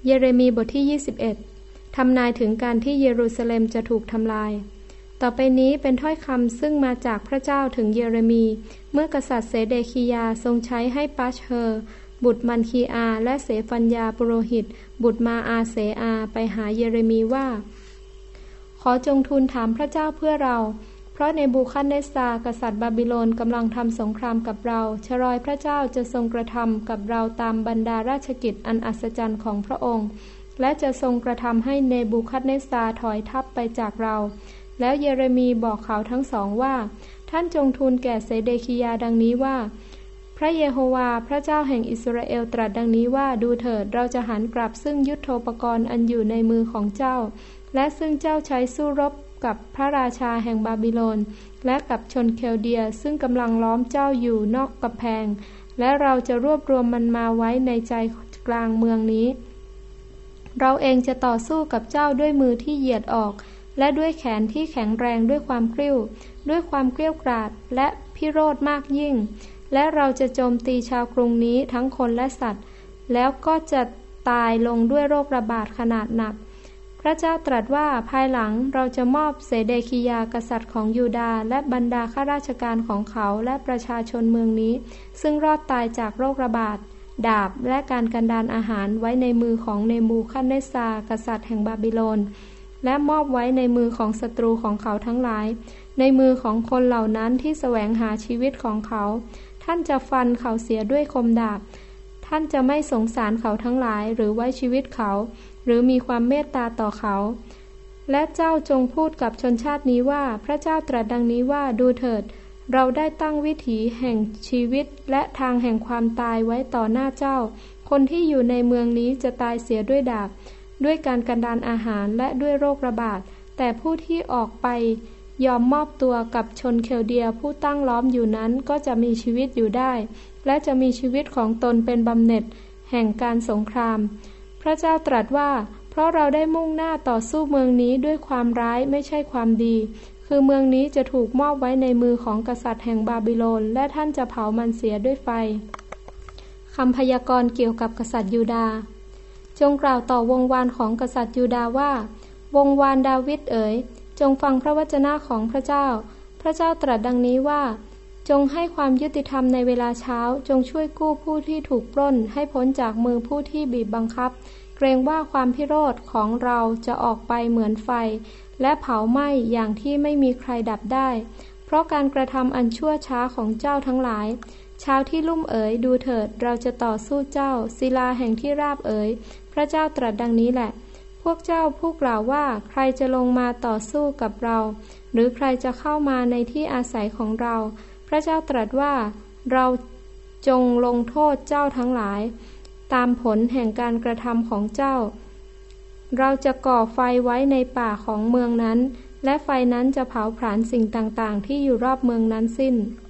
เยเรมีบทที่21ทำนายถึงการที่เยรูซาเล็มจะถูกทำลายต่อไปนี้เป็นถ้อยคำซึ่งมาจากพระเจ้าถึงเยเรมีเมื่อกษัตริย์เสเดคียาทรงใช้ให้ปัชเฮอร์บุตรมันคีอาและเสฟัญญาปุโรหิตบุตรมาอาเสอาไปหาเยเรมีว่าขอจงทูลถามพระเจ้าเพื่อเราเพราะเนบูคัดเนสซาร์กษัตริย์บาบิโลนกำลังทำสงครามกับเราชรอยพระเจ้าจะทรงกระทำกับเราตามบรรดาราชกิจอันอัศจรรย์ของพระองค์และจะทรงกระทำให้เนบูคัดเนสซาร์ถอยทัพไปจากเราแล้วเยเรมีบอกเขาทั้งสองว่าท่านจงทูลแก่เสเดคียาดังนี้ว่าพระเยโฮวาห์พระเจ้าแห่งอิสราเอลตรัสดังนี้ว่าดูเถิดเราจะหันกลับซึ่งยุทโธปกรณ์อันอยู่ในมือของเจ้าและซึ่งเจ้าใช้สู้รบกับพระราชาแห่งบาบิโลนและกับชนเคลเดียซึ่งกำลังล้อมเจ้าอยู่นอกกำแพงและเราจะรวบรวมมันมาไว้ในใจกลางเมืองนี้เราเองจะต่อสู้กับเจ้าด้วยมือที่เหยียดออกและด้วยแขนที่แข็งแรงด้วยความกริ้วด้วยความเกรี้ยวกราดและพิโรธมากยิ่งและเราจะโจมตีชาวกรุงนี้ทั้งคนและสัตว์แล้วก็จะตายลงด้วยโรคระบาดขนาดหนักพระเจ้าตรัสว่าภายหลังเราจะมอบเสเดคียากษัตริย์ของยูดาห์และบรรดาข้าราชการของเขาและประชาชนเมืองนี้ซึ่งรอดตายจากโรคระบาดดาบและการกันดารอาหารไว้ในมือของเนบูคัดเนสซาร์กษัตริย์แห่งบาบิโลนและมอบไว้ในมือของศัตรูของเขาทั้งหลายในมือของคนเหล่านั้นที่แสวงหาชีวิตของเขาท่านจะฟันเขาเสียด้วยคมดาบท่านจะไม่สงสารเขาทั้งหลายหรือไว้ชีวิตเขาหรือมีความเมตตาต่อเขาและเจ้าจงพูดกับชนชาตินี้ว่าพระเจ้าตรัสดังนี้ว่าดูเถิดเราได้ตั้งวิถีแห่งชีวิตและทางแห่งความตายไว้ต่อหน้าเจ้าคนที่อยู่ในเมืองนี้จะตายเสียด้วยดาบด้วยการกันดารอาหารและด้วยโรคระบาดแต่ผู้ที่ออกไปยอมมอบตัวกับชนเคลเดียผู้ตั้งล้อมอยู่นั้นก็จะมีชีวิตอยู่ได้และจะมีชีวิตของตนเป็นบำเหน็จแห่งการสงครามพระเจ้าตรัสว่าเพราะเราได้มุ่งหน้าต่อสู้เมืองนี้ด้วยความร้ายไม่ใช่ความดีคือเมืองนี้จะถูกมอบไว้ในมือของกษัตริย์แห่งบาบิโลนและท่านจะเผามันเสียด้วยไฟคำพยากรณ์เกี่ยวกับกษัตริย์ยูดาห์จงกล่าวต่อวงวานของกษัตริย์ยูดาห์ว่าวงวานดาวิดเอ๋ยจงฟังพระวจนะของพระเจ้าพระเจ้าตรัสดังนี้ว่าจงให้ความยุติธรรมในเวลาเช้าจงช่วยกู้ผู้ที่ถูกปล้นให้พ้นจากมือผู้ที่บีบบังคับเกรงว่าความพิโรธของเราจะออกไปเหมือนไฟและเผาไหม้อย่างที่ไม่มีใครดับได้เพราะการกระทำอันชั่วช้าของเจ้าทั้งหลายชาวที่ลุ่มเอ๋ยดูเถิดเราจะต่อสู้เจ้าศิลาแห่งที่ราบเอ๋ยพระเจ้าตรัสดังนี้แหละพวกเจ้าผู้กล่าวว่าใครจะลงมาต่อสู้กับเราหรือใครจะเข้ามาในที่อาศัยของเราพระเจ้าตรัสว่าเราจงลงโทษเจ้าทั้งหลายตามผลแห่งการกระทำของเจ้าเราจะก่อไฟไว้ในป่าของเมืองนั้นและไฟนั้นจะเผาผลาญสิ่งต่างๆที่อยู่รอบเมืองนั้นสิ้น